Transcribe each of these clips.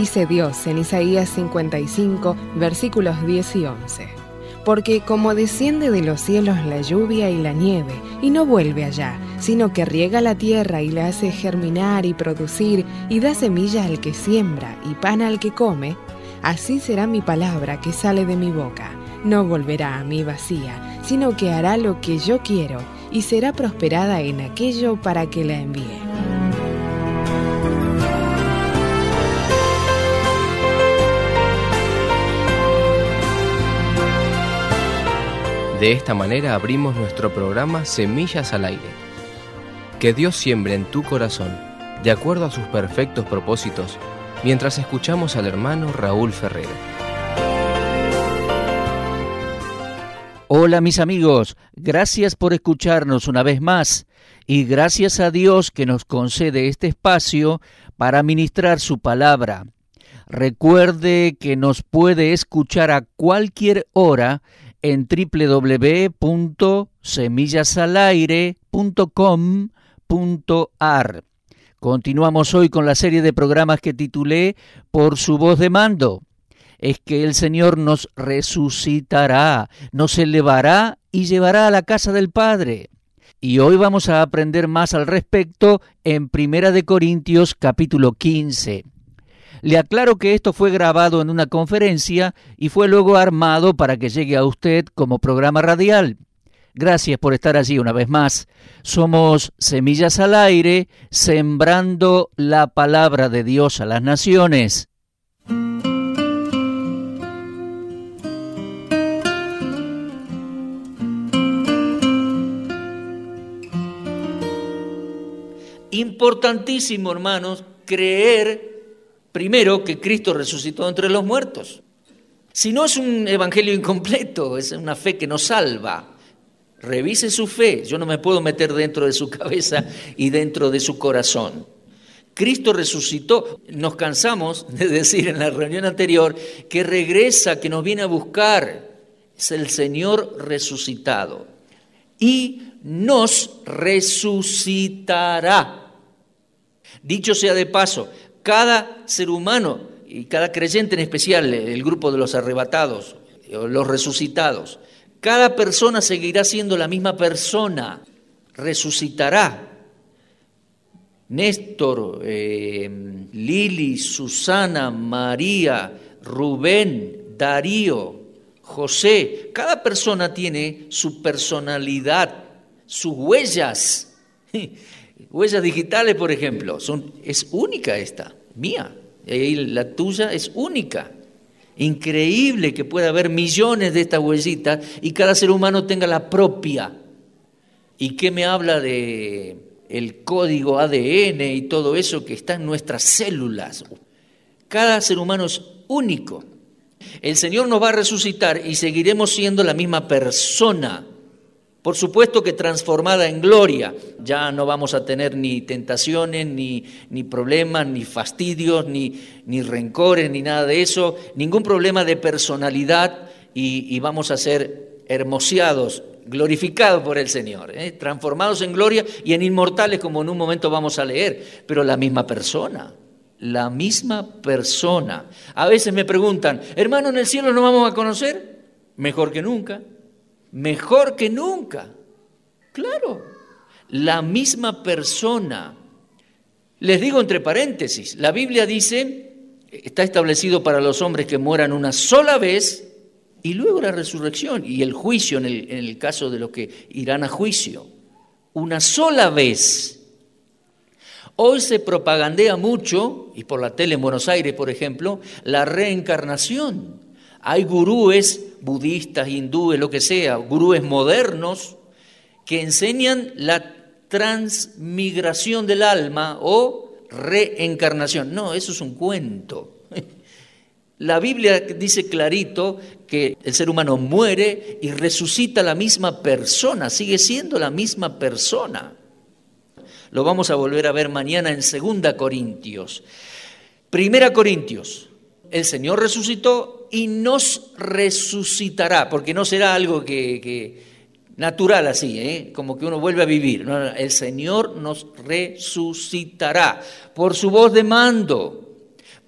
Dice Dios en Isaías 55, versículos 10 y 11. Porque como desciende de los cielos la lluvia y la nieve, y no vuelve allá, sino que riega la tierra y la hace germinar y producir, y da semilla al que siembra y pan al que come, así será mi palabra que sale de mi boca. No volverá a mí vacía, sino que hará lo que yo quiero, y será prosperada en aquello para que la envíe. De esta manera abrimos nuestro programa Semillas al Aire. Que Dios siembre en tu corazón, de acuerdo a sus perfectos propósitos, mientras escuchamos al hermano Raúl Ferrero. Hola mis amigos, gracias por escucharnos una vez más y gracias a Dios que nos concede este espacio para ministrar su palabra. Recuerde que nos puede escuchar a cualquier hora en www.semillasalaire.com.ar. Continuamos hoy con la serie de programas que titulé Por su voz de mando. Es que el Señor nos resucitará, nos elevará y llevará a la casa del Padre. Y hoy vamos a aprender más al respecto en 1 Corintios capítulo 15. Le aclaro que esto fue grabado en una conferencia y fue luego armado para que llegue a usted como programa radial. Gracias por estar allí una vez más. Somos Semillas al Aire, sembrando la palabra de Dios a las naciones. Importantísimo, hermanos, creer primero que Cristo resucitó entre los muertos. Si no, es un evangelio incompleto, es una fe que no salva. Revise su fe, yo no me puedo meter dentro de su cabeza y dentro de su corazón. Cristo resucitó, nos cansamos de decir en la reunión anterior que regresa, que nos viene a buscar. Es el Señor resucitado y nos resucitará. Dicho sea de paso, cada ser humano y cada creyente en especial, el grupo de los arrebatados, los resucitados, cada persona seguirá siendo la misma persona, resucitará. Néstor, Lili, Susana, María, Rubén, Darío, José, cada persona tiene su personalidad, sus huellas. Huellas digitales, por ejemplo, es única esta, mía, y la tuya es única. Increíble que pueda haber millones de estas huellitas y cada ser humano tenga la propia. ¿Y qué me habla de el código ADN y todo eso que está en nuestras células? Cada ser humano es único. El Señor nos va a resucitar y seguiremos siendo la misma persona. Por supuesto que transformada en gloria. Ya no vamos a tener ni tentaciones, ni problemas, ni fastidios, ni rencores, ni nada de eso. Ningún problema de personalidad y vamos a ser hermoseados, glorificados por el Señor. Transformados en gloria y en inmortales, como en un momento vamos a leer. Pero la misma persona. La misma persona. A veces me preguntan, hermano, ¿en el cielo no vamos a conocer? Mejor que nunca. Mejor que nunca. Claro, la misma persona. Les digo entre paréntesis, la Biblia dice, está establecido para los hombres que mueran una sola vez y luego la resurrección y el juicio en el caso de los que irán a juicio. Una sola vez. Hoy se propagandea mucho, y por la tele en Buenos Aires, por ejemplo, la reencarnación. Hay gurúes budistas, hindúes, lo que sea, gurúes modernos que enseñan la transmigración del alma o reencarnación. No, eso es un cuento. La Biblia dice clarito que el ser humano muere y resucita la misma persona, sigue siendo la misma persona. Lo vamos a volver a ver mañana en 2 Corintios. 1 Corintios, el Señor resucitó y nos resucitará, porque no será algo que natural así, como que uno vuelve a vivir. No, el Señor nos resucitará por su voz de mando,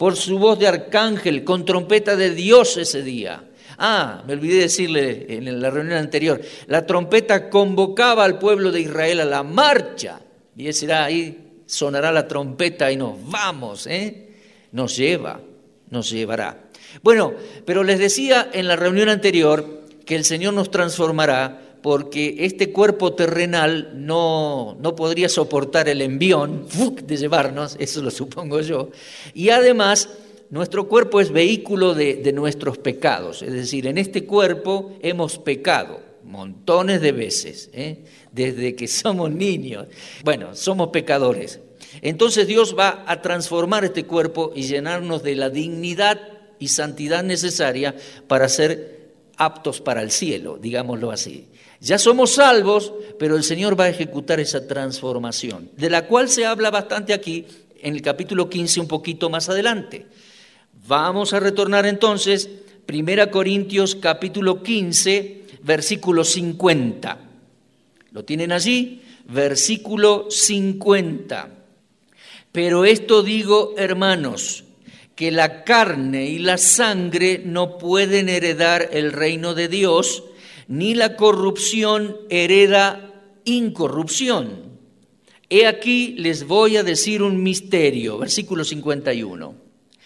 por su voz de arcángel, con trompeta de Dios ese día. Me olvidé decirle en la reunión anterior, la trompeta convocaba al pueblo de Israel a la marcha. Y ese será ahí, sonará la trompeta y nos vamos, nos llevará. Bueno, pero les decía en la reunión anterior que el Señor nos transformará porque este cuerpo terrenal no podría soportar el envión de llevarnos, eso lo supongo yo, y además nuestro cuerpo es vehículo de nuestros pecados, es decir, en este cuerpo hemos pecado montones de veces, desde que somos niños. Bueno, somos pecadores. Entonces Dios va a transformar este cuerpo y llenarnos de la dignidad y santidad necesaria para ser aptos para el cielo, digámoslo así. Ya somos salvos, pero el Señor va a ejecutar esa transformación, de la cual se habla bastante aquí en el capítulo 15, un poquito más adelante. Vamos a retornar entonces, 1 Corintios capítulo 15, versículo 50. ¿Lo tienen allí? Versículo 50. Pero esto digo, hermanos, que la carne y la sangre no pueden heredar el reino de Dios, ni la corrupción hereda incorrupción. He aquí les voy a decir un misterio, versículo 51.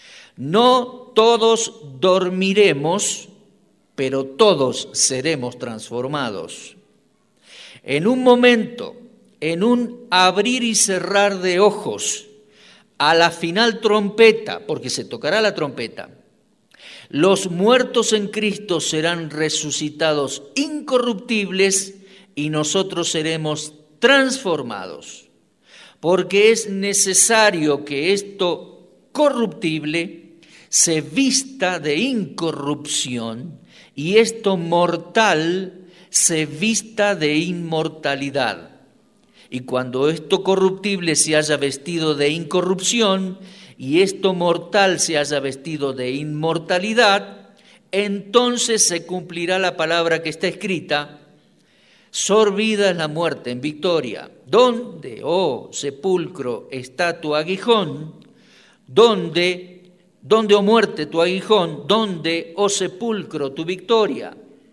No todos dormiremos, pero todos seremos transformados. En un momento, en un abrir y cerrar de ojos, a la final trompeta, porque se tocará la trompeta, los muertos en Cristo serán resucitados incorruptibles y nosotros seremos transformados, porque es necesario que esto corruptible se vista de incorrupción y esto mortal se vista de inmortalidad. Y cuando esto corruptible se haya vestido de incorrupción y esto mortal se haya vestido de inmortalidad, entonces se cumplirá la palabra que está escrita: sorbida es la muerte en victoria. ¿Dónde, oh sepulcro, está tu aguijón? ¿Dónde, oh muerte, tu aguijón? ¿Dónde, oh sepulcro, tu victoria?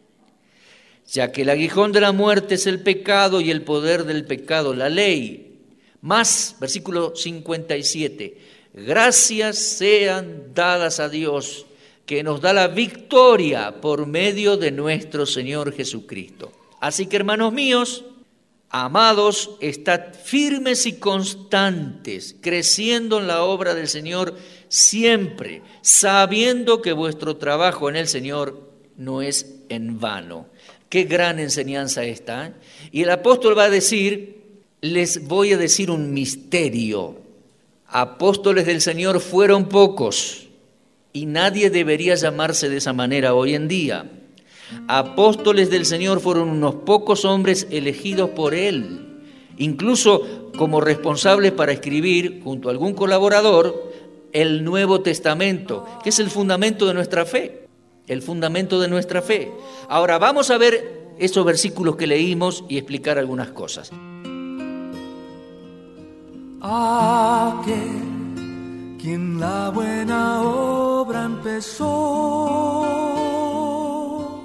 Ya que el aguijón de la muerte es el pecado y el poder del pecado la ley. Más, versículo 57, gracias sean dadas a Dios que nos da la victoria por medio de nuestro Señor Jesucristo. Así que, hermanos míos, amados, estad firmes y constantes, creciendo en la obra del Señor siempre, sabiendo que vuestro trabajo en el Señor no es en vano. Qué gran enseñanza esta, ¿eh? Y el apóstol va a decir, les voy a decir un misterio. Apóstoles del Señor fueron pocos y nadie debería llamarse de esa manera hoy en día. Apóstoles del Señor fueron unos pocos hombres elegidos por Él, incluso como responsables para escribir, junto a algún colaborador, el Nuevo Testamento, que es el fundamento de nuestra fe. El fundamento de nuestra fe. Ahora vamos a ver esos versículos que leímos y explicar algunas cosas. Aquel quien la buena obra empezó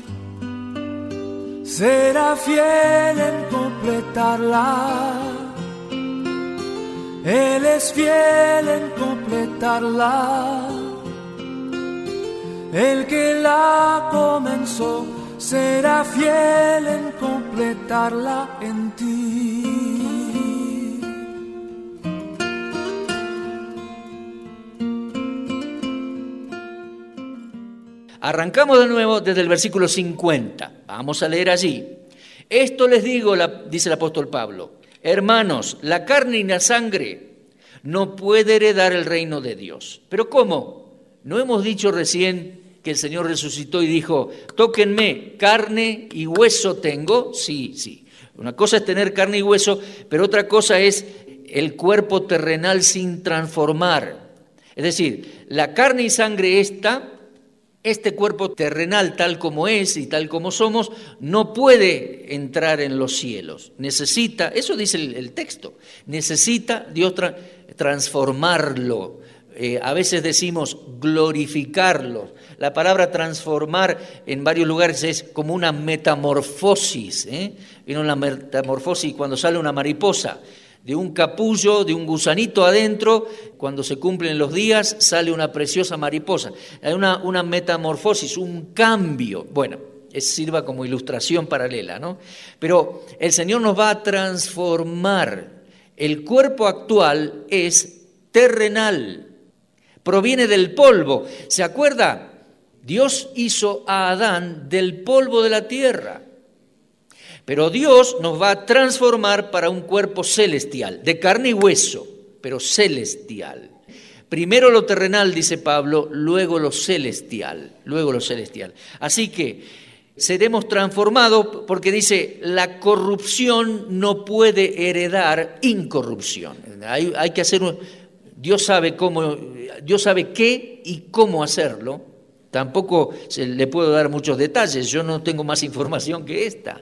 será fiel en completarla. Él es fiel en completarla. El que la comenzó será fiel en completarla en ti. Arrancamos de nuevo desde el versículo 50. Vamos a leer allí. Esto les digo, dice el apóstol Pablo, hermanos, la carne y la sangre no puede heredar el reino de Dios. ¿Pero cómo? ¿No hemos dicho recién que el Señor resucitó y dijo, tóquenme, carne y hueso tengo? Sí. Una cosa es tener carne y hueso, pero otra cosa es el cuerpo terrenal sin transformar. Es decir, la carne y sangre este cuerpo terrenal tal como es y tal como somos, no puede entrar en los cielos. Necesita, eso dice el texto, necesita Dios transformarlo, A veces decimos glorificarlos. La palabra transformar en varios lugares es como una metamorfosis. Viene una metamorfosis cuando sale una mariposa. De un capullo, de un gusanito adentro, cuando se cumplen los días, sale una preciosa mariposa. Hay una metamorfosis, un cambio. Bueno, sirva como ilustración paralela, ¿no? Pero el Señor nos va a transformar. El cuerpo actual es terrenal. Proviene del polvo. ¿Se acuerda? Dios hizo a Adán del polvo de la tierra. Pero Dios nos va a transformar para un cuerpo celestial, de carne y hueso, pero celestial. Primero lo terrenal, dice Pablo, luego lo celestial, Así que seremos transformados porque dice, la corrupción no puede heredar incorrupción. Hay que hacer... Dios sabe qué y cómo hacerlo. Tampoco le puedo dar muchos detalles, yo no tengo más información que esta.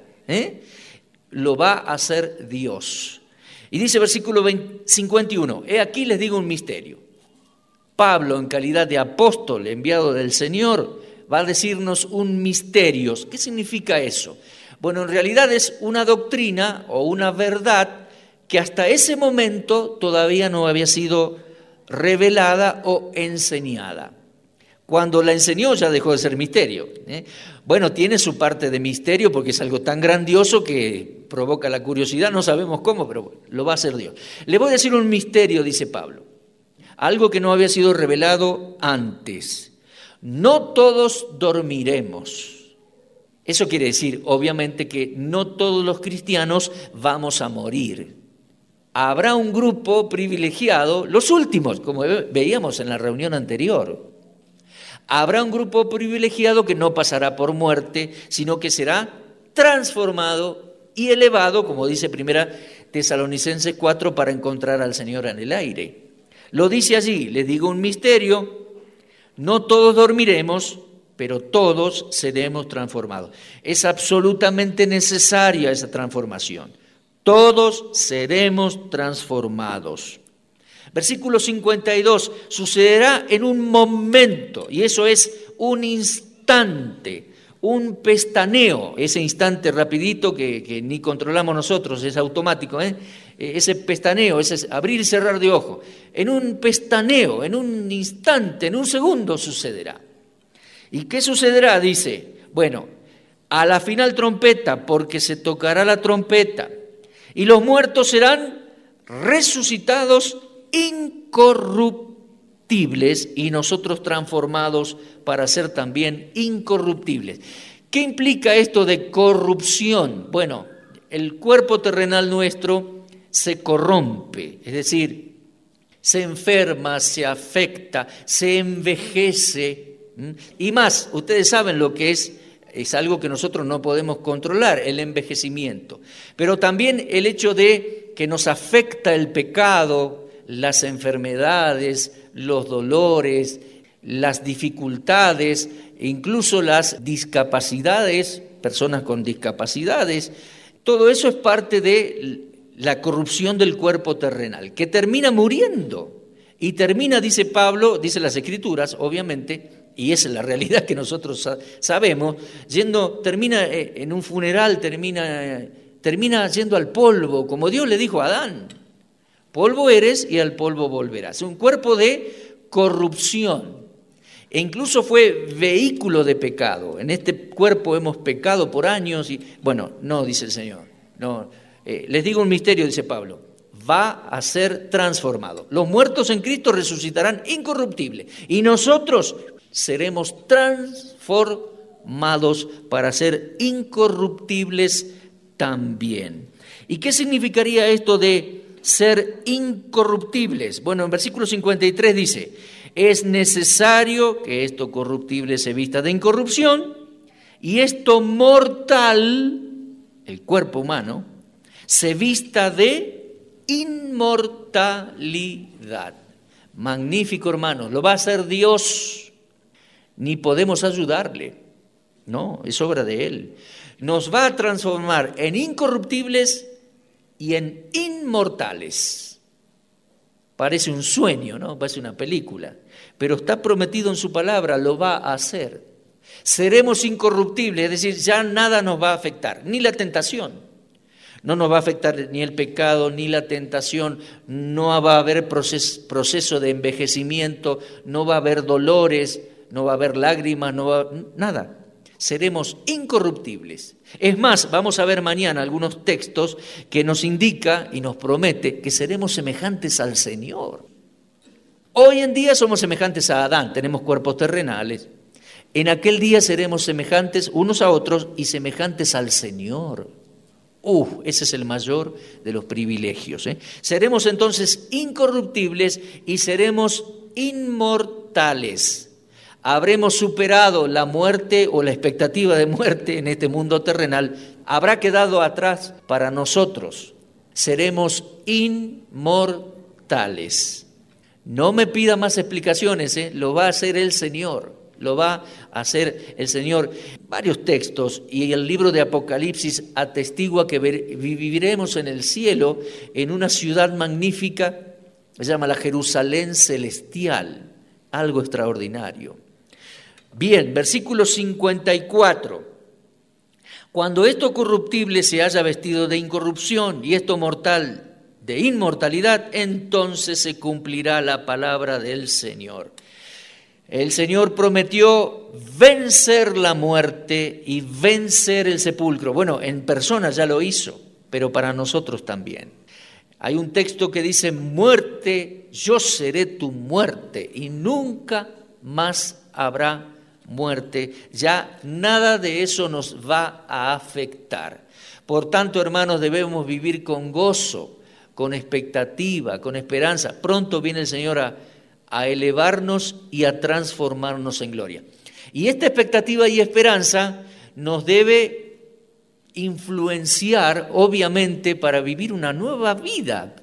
Lo va a hacer Dios. Y dice versículo 51, he aquí les digo un misterio. Pablo, en calidad de apóstol enviado del Señor, va a decirnos un misterio. ¿Qué significa eso? Bueno, en realidad es una doctrina o una verdad que hasta ese momento todavía no había sido revelada o enseñada. Cuando la enseñó ya dejó de ser misterio. Bueno, tiene su parte de misterio porque es algo tan grandioso que provoca la curiosidad, no sabemos cómo, pero lo va a hacer Dios. Le voy a decir un misterio, dice Pablo, algo que no había sido revelado antes. No todos dormiremos. Eso quiere decir, obviamente, que no todos los cristianos vamos a morir. Habrá un grupo privilegiado, los últimos, como veíamos en la reunión anterior. Habrá un grupo privilegiado que no pasará por muerte, sino que será transformado y elevado, como dice 1 Tesalonicenses 4, para encontrar al Señor en el aire. Lo dice allí, les digo un misterio, no todos dormiremos, pero todos seremos transformados. Es absolutamente necesaria esa transformación. Todos seremos transformados. Versículo 52, sucederá en un momento, y eso es un instante, un pestaneo, ese instante rapidito que ni controlamos nosotros, es automático, ese pestaneo, ese abrir y cerrar de ojos, en un pestaneo, en un instante, en un segundo sucederá. ¿Y qué sucederá? Dice, bueno, a la final trompeta, porque se tocará la trompeta, y los muertos serán resucitados incorruptibles y nosotros transformados para ser también incorruptibles. ¿Qué implica esto de corrupción? Bueno, el cuerpo terrenal nuestro se corrompe, es decir, se enferma, se afecta, se envejece. Y más, ustedes saben lo que es algo que nosotros no podemos controlar, el envejecimiento. Pero también el hecho de que nos afecta el pecado, las enfermedades, los dolores, las dificultades, incluso las discapacidades, personas con discapacidades, todo eso es parte de la corrupción del cuerpo terrenal, que termina muriendo y termina, dice Pablo, dice las Escrituras, obviamente, y esa es la realidad que nosotros sabemos, termina en un funeral, termina yendo al polvo, como Dios le dijo a Adán, polvo eres y al polvo volverás. Un cuerpo de corrupción, e incluso fue vehículo de pecado. En este cuerpo hemos pecado por años y, bueno, no, dice el Señor, no. Les digo un misterio, dice Pablo, va a ser transformado. Los muertos en Cristo resucitarán incorruptibles y nosotros seremos transformados para ser incorruptibles también. ¿Y qué significaría esto de ser incorruptibles? Bueno, en versículo 53 dice, es necesario que esto corruptible se vista de incorrupción y esto mortal, el cuerpo humano, se vista de inmortalidad. Magnífico, hermanos, lo va a hacer Dios. Ni podemos ayudarle, no, es obra de Él. Nos va a transformar en incorruptibles y en inmortales. Parece un sueño, ¿no? Parece una película. Pero está prometido en su palabra, lo va a hacer. Seremos incorruptibles, es decir, ya nada nos va a afectar, ni la tentación. No nos va a afectar ni el pecado, ni la tentación, no va a haber proceso de envejecimiento, no va a haber dolores, no va a haber lágrimas, nada. Seremos incorruptibles. Es más, vamos a ver mañana algunos textos que nos indica y nos promete que seremos semejantes al Señor. Hoy en día somos semejantes a Adán, tenemos cuerpos terrenales. En aquel día seremos semejantes unos a otros y semejantes al Señor. Ese es el mayor de los privilegios. Seremos entonces incorruptibles y seremos inmortales. Habremos superado la muerte o la expectativa de muerte en este mundo terrenal. Habrá quedado atrás para nosotros. Seremos inmortales. No me pida más explicaciones, lo va a hacer el Señor. Lo va a hacer el Señor. Varios textos y el libro de Apocalipsis atestigua que viviremos en el cielo, en una ciudad magnífica, se llama la Jerusalén celestial, algo extraordinario. Bien, versículo 54. Cuando esto corruptible se haya vestido de incorrupción y esto mortal de inmortalidad, entonces se cumplirá la palabra del Señor. El Señor prometió vencer la muerte y vencer el sepulcro. Bueno, en persona ya lo hizo, pero para nosotros también. Hay un texto que dice, muerte, yo seré tu muerte y nunca más habrá muerte. Ya nada de eso nos va a afectar. Por tanto, hermanos, debemos vivir con gozo, con expectativa, con esperanza. Pronto viene el Señor a elevarnos y a transformarnos en gloria. Y esta expectativa y esperanza nos debe influenciar, obviamente, para vivir una nueva vida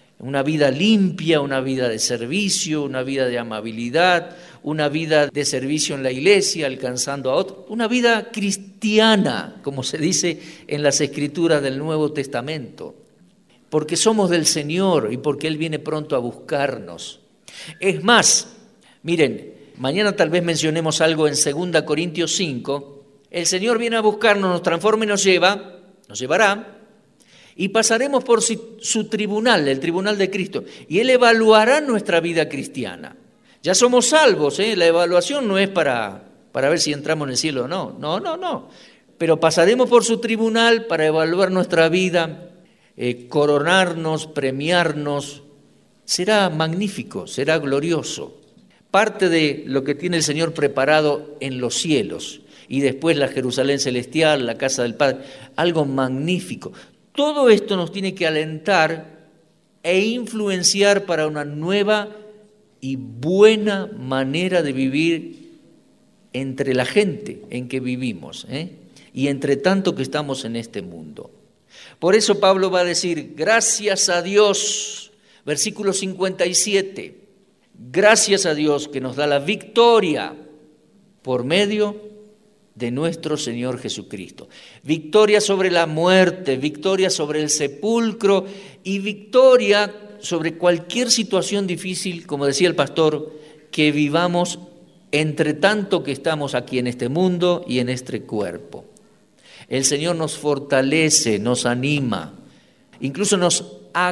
limpia, una vida de servicio, una vida de amabilidad, una vida de servicio en la iglesia, alcanzando a otros, una vida cristiana, como se dice en las Escrituras del Nuevo Testamento, porque somos del Señor y porque Él viene pronto a buscarnos. Es más, miren, mañana tal vez mencionemos algo en 2 Corintios 5, el Señor viene a buscarnos, nos transforma y nos llevará, y pasaremos por su tribunal, el tribunal de Cristo, y Él evaluará nuestra vida cristiana. Ya somos salvos, la evaluación no es para ver si entramos en el cielo o no, no, pero pasaremos por su tribunal para evaluar nuestra vida, coronarnos, premiarnos. Será magnífico, será glorioso. Parte de lo que tiene el Señor preparado en los cielos y después la Jerusalén celestial, la casa del Padre, algo magnífico. Todo esto nos tiene que alentar e influenciar para una nueva y buena manera de vivir entre la gente en que vivimos, y entre tanto que estamos en este mundo. Por eso Pablo va a decir, gracias a Dios. Versículo 57, gracias a Dios que nos da la victoria por medio de nuestro Señor Jesucristo. Victoria sobre la muerte, victoria sobre el sepulcro y victoria sobre cualquier situación difícil, como decía el pastor, que vivamos entre tanto que estamos aquí en este mundo y en este cuerpo. El Señor nos fortalece, nos anima, incluso nos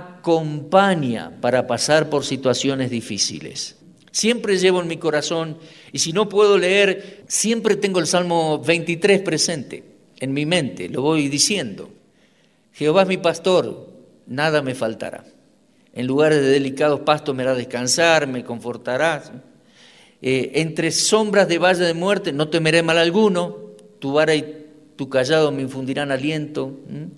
acompaña para pasar por situaciones difíciles. Siempre llevo en mi corazón, y si no puedo leer, siempre tengo el Salmo 23 presente en mi mente, lo voy diciendo. Jehová es mi pastor, nada me faltará. En lugares de delicados pastos me hará descansar, me confortará. Entre sombras de valle de muerte no temeré mal alguno, tu vara y tu callado me infundirán aliento.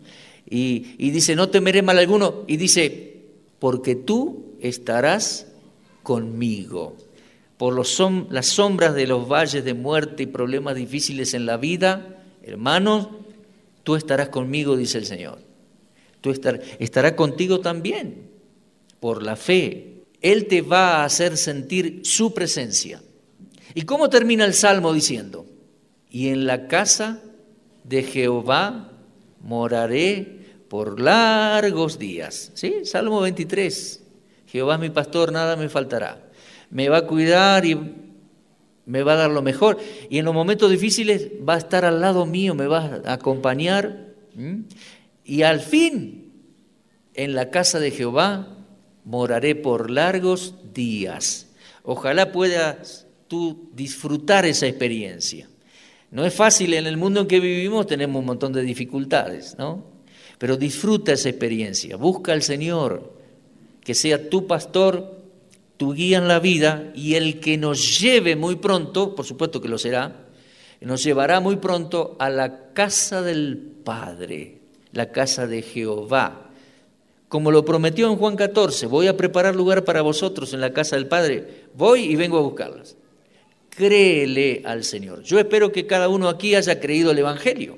Y dice, no temeré mal alguno, y dice, porque tú estarás conmigo. Por las sombras de los valles de muerte y problemas difíciles en la vida, hermanos, tú estarás conmigo, dice el Señor. Tú estará contigo también, por la fe. Él te va a hacer sentir su presencia. ¿Y cómo termina el Salmo diciendo? Y en la casa de Jehová moraré por largos días. ¿Sí? Salmo 23. Jehová es mi pastor, nada me faltará. Me va a cuidar y me va a dar lo mejor. Y en los momentos difíciles va a estar al lado mío, me va a acompañar. Y al fin, en la casa de Jehová moraré por largos días. Ojalá puedas tú disfrutar esa experiencia. No es fácil, en el mundo en que vivimos tenemos un montón de dificultades, ¿no? Pero disfruta esa experiencia, busca al Señor, que sea tu pastor, tu guía en la vida, y el que nos lleve muy pronto, por supuesto que lo será, nos llevará muy pronto a la casa del Padre, la casa de Jehová. Como lo prometió en Juan 14, voy a preparar lugar para vosotros en la casa del Padre, voy y vengo a buscarlas. Créele al Señor. Yo espero que cada uno aquí haya creído el Evangelio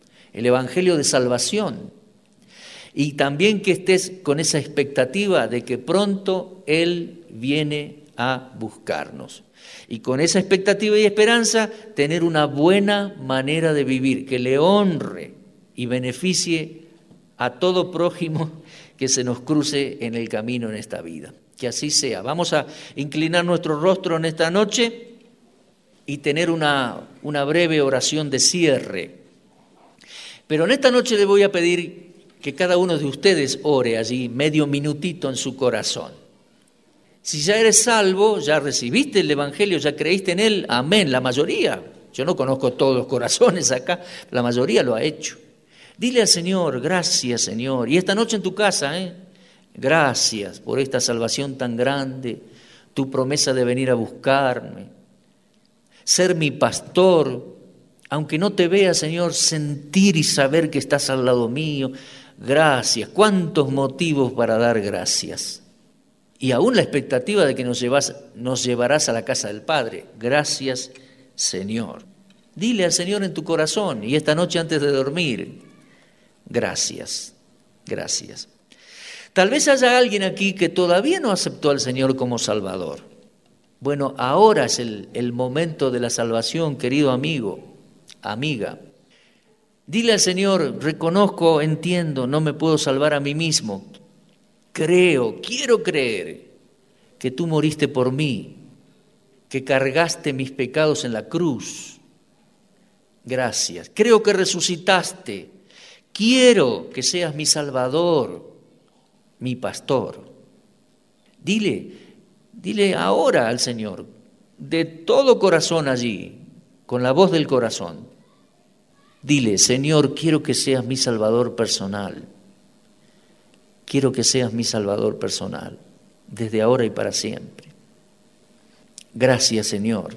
de salvación, y también que estés con esa expectativa de que pronto Él viene a buscarnos. Y con esa expectativa y esperanza, tener una buena manera de vivir, que le honre y beneficie a todo prójimo que se nos cruce en el camino en esta vida. Que así sea. Vamos a inclinar nuestro rostro en esta noche y tener una breve oración de cierre. Pero en esta noche le voy a pedir que cada uno de ustedes ore allí medio minutito en su corazón. Si ya eres salvo, ya recibiste el Evangelio, ya creíste en él, amén, la mayoría. Yo no conozco todos los corazones acá, la mayoría lo ha hecho. Dile al Señor, gracias Señor, y esta noche en tu casa, gracias por esta salvación tan grande, tu promesa de venir a buscarme, ser mi pastor, aunque no te vea, Señor, sentir y saber que estás al lado mío. Gracias, cuántos motivos para dar gracias. Y aún la expectativa de que nos llevarás a la casa del Padre. Gracias, Señor. Dile al Señor en tu corazón y esta noche antes de dormir, gracias, gracias. Tal vez haya alguien aquí que todavía no aceptó al Señor como Salvador. Bueno, ahora es el momento de la salvación, querido amigo, amiga. Dile al Señor, reconozco, entiendo, no me puedo salvar a mí mismo. Creo, quiero creer que tú moriste por mí, que cargaste mis pecados en la cruz. Gracias. Creo que resucitaste. Quiero que seas mi Salvador, mi pastor. Dile ahora al Señor, de todo corazón allí, con la voz del corazón. Dile, Señor, quiero que seas mi Salvador personal. Quiero que seas mi Salvador personal, desde ahora y para siempre. Gracias, Señor.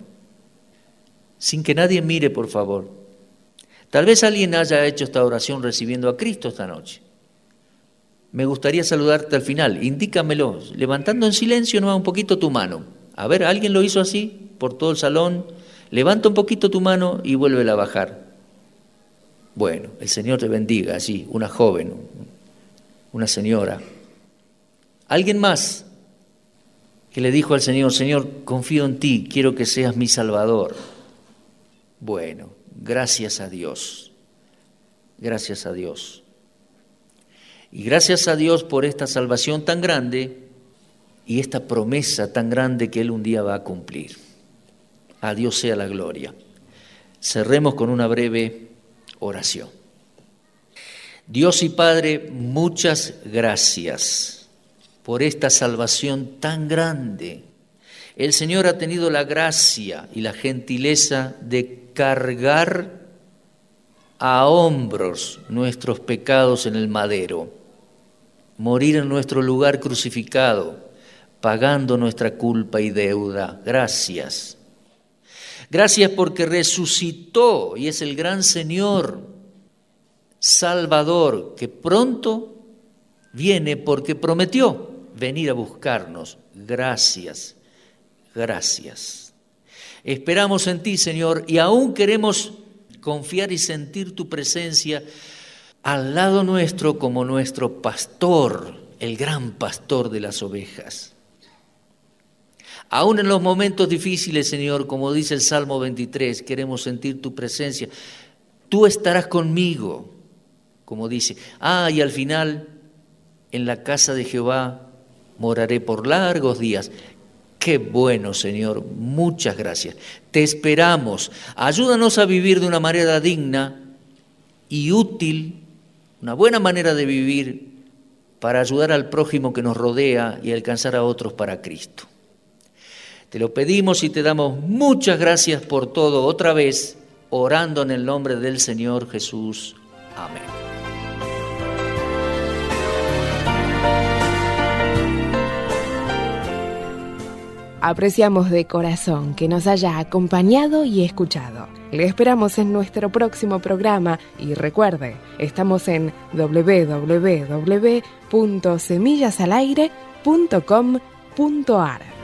Sin que nadie mire, por favor. Tal vez alguien haya hecho esta oración recibiendo a Cristo esta noche. Me gustaría saludarte al final. Indícamelo, levantando en silencio nomás un poquito tu mano. A ver, ¿alguien lo hizo así por todo el salón? Levanta un poquito tu mano y vuélvela a bajar. Bueno, el Señor te bendiga, allí, una joven, una señora. ¿Alguien más que le dijo al Señor, Señor, confío en ti, quiero que seas mi Salvador? Bueno, gracias a Dios, gracias a Dios. Y gracias a Dios por esta salvación tan grande y esta promesa tan grande que Él un día va a cumplir. A Dios sea la gloria. Cerremos con una breve oración. Dios y Padre, muchas gracias por esta salvación tan grande. El Señor ha tenido la gracia y la gentileza de cargar a hombros nuestros pecados en el madero, morir en nuestro lugar crucificado, pagando nuestra culpa y deuda. Gracias. Gracias porque resucitó y es el gran Señor, Salvador, que pronto viene porque prometió venir a buscarnos. Gracias, gracias. Esperamos en ti, Señor, y aún queremos confiar y sentir tu presencia al lado nuestro como nuestro pastor, el gran pastor de las ovejas. Aún en los momentos difíciles, Señor, como dice el Salmo 23, queremos sentir tu presencia. Tú estarás conmigo, como dice. Y al final, en la casa de Jehová moraré por largos días. Qué bueno, Señor, muchas gracias. Te esperamos. Ayúdanos a vivir de una manera digna y útil, una buena manera de vivir para ayudar al prójimo que nos rodea y alcanzar a otros para Cristo. Te lo pedimos y te damos muchas gracias por todo, otra vez, orando en el nombre del Señor Jesús. Amén. Apreciamos de corazón que nos haya acompañado y escuchado. Le esperamos en nuestro próximo programa y recuerde, estamos en www.semillasalaire.com.ar.